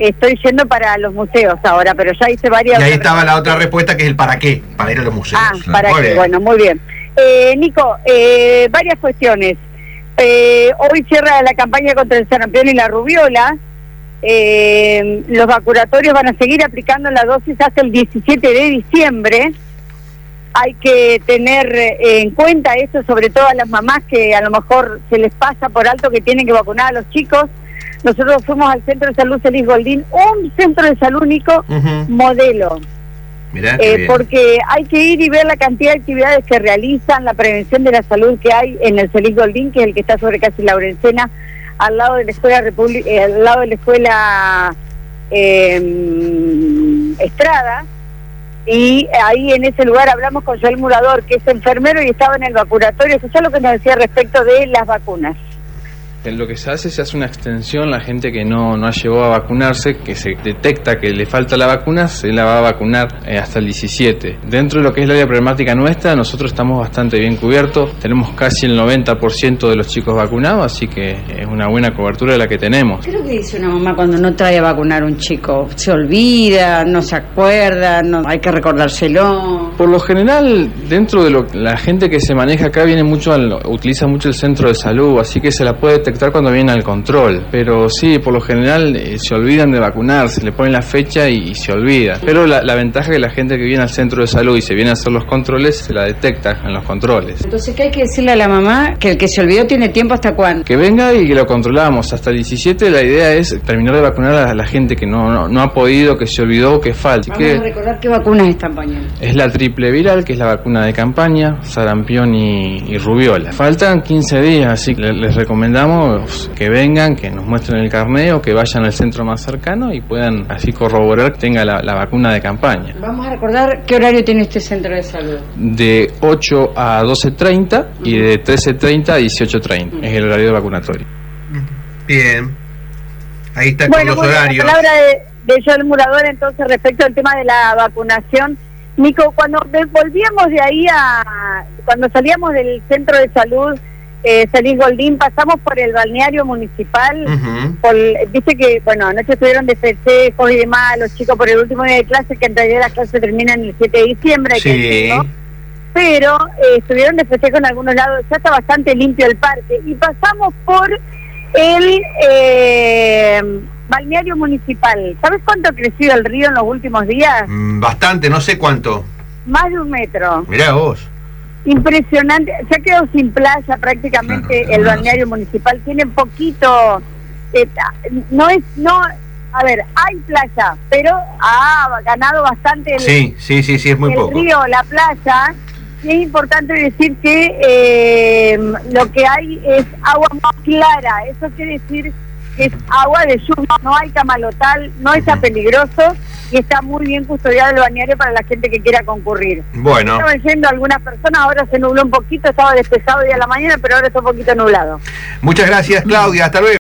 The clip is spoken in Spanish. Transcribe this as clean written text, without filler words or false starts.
estoy yendo para los museos ahora, pero ya hice varias... Y ahí estaba la otra respuesta, que es el para qué, para ir a los museos. ¿Para qué? Bueno, muy bien. Nico, varias cuestiones. Hoy cierra la campaña contra el sarampión y la rubiola. Los vacunatorios van a seguir aplicando la dosis hasta el 17 de diciembre. Hay que tener en cuenta eso, sobre todo a las mamás que a lo mejor se les pasa por alto que tienen que vacunar a los chicos. Nosotros fuimos al Centro de Salud Celis Goldín, un centro de salud, Nico, modelo. Mirá, porque hay que ir y ver la cantidad de actividades que realizan, la prevención de la salud que hay en el Celis Goldín, que es el que está sobre Casi Laurencena, al lado de la escuela al lado de la escuela Estrada. Y ahí en ese lugar hablamos con Joel Murador, que es enfermero y estaba en el vacunatorio. Escuchá lo que nos decía respecto de las vacunas. En lo que se hace una extensión. La gente que no llegó a vacunarse, que se detecta que le falta la vacuna, se la va a vacunar hasta el 17. Dentro de lo que es la área problemática nuestra, nosotros estamos bastante bien cubiertos. Tenemos casi el 90% de los chicos vacunados, así que es una buena cobertura la que tenemos. ¿Qué es lo que dice una mamá cuando no trae a vacunar a un chico? ¿Se olvida? ¿No se acuerda? ¿No hay que recordárselo? Por lo general, dentro de la gente que se maneja acá utiliza mucho el centro de salud, así que se la puede detectar cuando viene al control, pero sí, por lo general se olvidan de vacunarse, le ponen la fecha y se olvida. Pero la ventaja es que la gente que viene al centro de salud y se viene a hacer los controles, se la detecta en los controles. Entonces, ¿qué hay que decirle a la mamá? Que el que se olvidó tiene tiempo ¿hasta cuándo? Que venga y que lo controlamos hasta el 17. La idea es terminar de vacunar a la gente que no ha podido, que se olvidó, que falta. Vamos a recordar qué vacunas están poniendo. Es la triple viral, que es la vacuna de campaña, sarampión y rubiola. Faltan 15 días, así que les recomendamos que vengan, que nos muestren el carnet o que vayan al centro más cercano y puedan así corroborar que tenga la vacuna de campaña. Vamos a recordar qué horario tiene este centro de salud. De 8 a 12:30 y de 13:30 a 18:30 es el horario de vacunatorio. Bien, ahí está con los horarios. La palabra de Joel Murador, entonces, respecto al tema de la vacunación. Nico, cuando volvíamos de ahí cuando salíamos del centro de salud Celis Goldín, pasamos por el balneario municipal. Viste que, anoche estuvieron de festejos y demás los chicos por el último día de clase, que en realidad las clases terminan el 7 de diciembre, sí. Hay que decirlo. Pero estuvieron de festejo en algunos lados. Ya está bastante limpio el parque y pasamos por el balneario municipal. ¿Sabes cuánto ha crecido el río en los últimos días? Bastante, no sé cuánto. Más de 1 metro. Mirá vos. Impresionante, se ha quedado sin playa prácticamente el balneario municipal, tiene poquito, hay playa, pero ha ganado bastante sí, es muy poco. El río, la playa, y es importante decir que lo que hay es agua más clara, eso quiere decir que es agua de lluvia, no hay camalotal, no está peligroso y está muy bien custodiado el balneario para la gente que quiera concurrir. Bueno. Estaban yendo algunas personas, ahora se nubló un poquito, estaba despejado hoy a la mañana, pero ahora está un poquito nublado. Muchas gracias, Claudia, hasta luego.